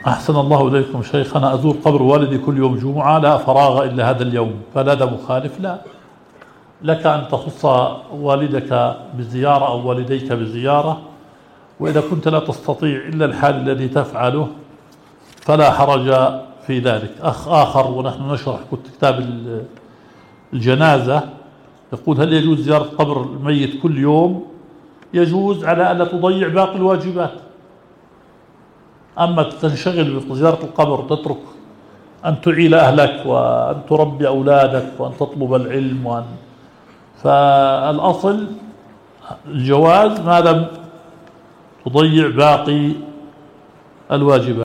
أحسن الله إليكم شيخ، أنا أزور قبر والدي كل يوم جمعة، لا فراغ إلا هذا اليوم، فلا هذا مخالف؟ لا، لك أن تخص والدك بزيارة أو والديك بزيارة، وإذا كنت لا تستطيع إلا الحال الذي تفعله فلا حرج في ذلك. أخ آخر ونحن نشرح كتاب الجنازة يقول: هل يجوز زيارة قبر الميت كل يوم؟ يجوز على ألا تضيع باقي الواجبات. أما تنشغل بزيارة القبر وتترك أن تعيل أهلك وأن تربي أولادك وأن تطلب العلم فالأصل الجواز ما لم تضيع باقي الواجبات.